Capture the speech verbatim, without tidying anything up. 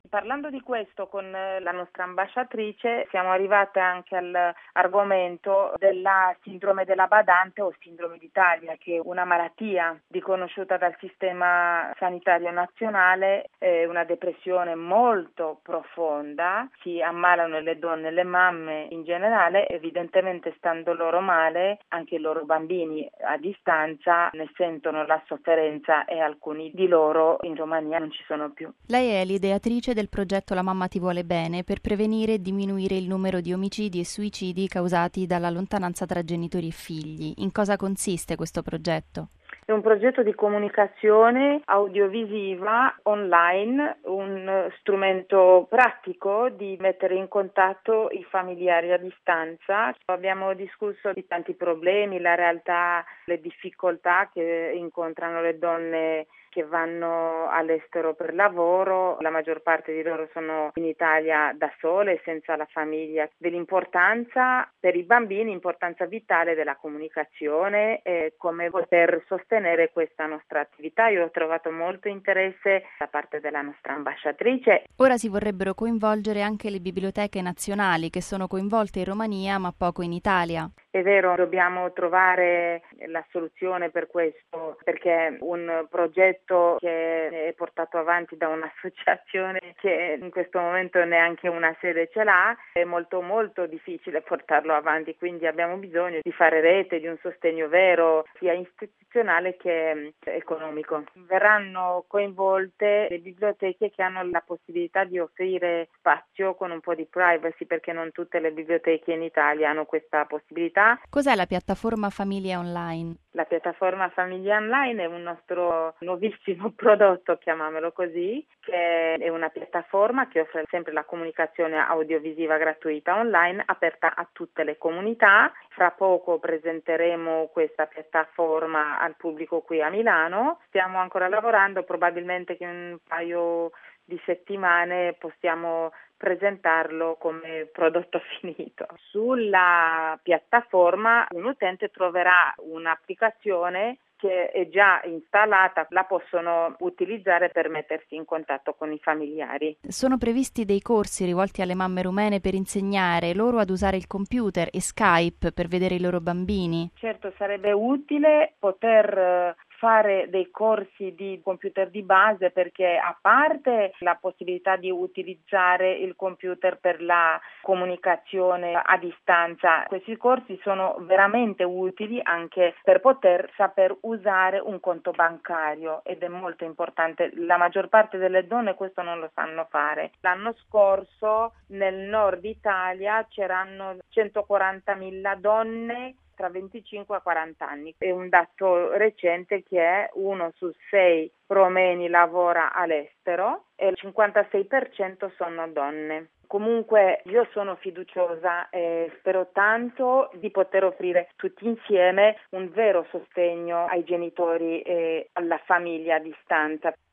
Parlando di questo con la nostra ambasciatrice siamo arrivate anche all'argomento della sindrome della badante o sindrome d'Italia, che è una malattia riconosciuta dal sistema sanitario nazionale, è una depressione molto profonda, si ammalano le donne e le mamme in generale, evidentemente stando loro male, anche i loro bambini a distanza ne sentono la sofferenza e alcuni di loro in Romania non ci sono più. Lei è l'ideatrice del progetto La mamma ti vuole bene per prevenire e diminuire il numero di omicidi e suicidi causati dalla lontananza tra genitori e figli. In cosa consiste questo progetto? È un progetto di comunicazione audiovisiva online, un strumento pratico di mettere in contatto i familiari a distanza. Abbiamo discusso di tanti problemi, la realtà, le difficoltà che incontrano le donne che vanno all'estero per lavoro, la maggior parte di loro sono in Italia da sole, senza la famiglia, dell'importanza per i bambini, importanza vitale della comunicazione e come poter sostenere questa nostra attività. Io ho trovato molto interesse da parte della nostra ambasciatrice. Ora si vorrebbero coinvolgere anche le biblioteche nazionali che sono coinvolte in Romania ma poco in Italia. È vero, dobbiamo trovare la soluzione per questo, perché un progetto che è portato avanti da un'associazione che in questo momento neanche una sede ce l'ha, è molto molto difficile portarlo avanti, quindi abbiamo bisogno di fare rete, di un sostegno vero, sia istituzionale che economico. Verranno coinvolte le biblioteche che hanno la possibilità di offrire spazio con un po' di privacy, perché non tutte le biblioteche in Italia hanno questa possibilità. Cos'è la piattaforma Famiglia Online? La piattaforma Famiglia Online è un nostro nuovissimo prodotto, chiamiamolo così, che è una piattaforma che offre sempre la comunicazione audiovisiva gratuita online, aperta a tutte le comunità. Fra poco presenteremo questa piattaforma al pubblico qui a Milano. Stiamo ancora lavorando, probabilmente che in un paio di settimane possiamo presentarlo come prodotto finito. Sulla piattaforma un utente troverà un'applicazione che è già installata, la possono utilizzare per mettersi in contatto con i familiari. Sono previsti dei corsi rivolti alle mamme rumene per insegnare loro ad usare il computer e Skype per vedere i loro bambini? Certo, sarebbe utile poter fare dei corsi di computer di base, perché a parte la possibilità di utilizzare il computer per la comunicazione a distanza, questi corsi sono veramente utili anche per poter saper usare un conto bancario, ed è molto importante. La maggior parte delle donne questo non lo sanno fare. L'anno scorso nel nord Italia c'erano centoquarantamila donne tra venticinque e quaranta anni. È un dato recente che è uno su sei romeni lavora all'estero e il cinquantasei per cento sono donne. Comunque io sono fiduciosa e spero tanto di poter offrire tutti insieme un vero sostegno ai genitori e alla famiglia a distanza.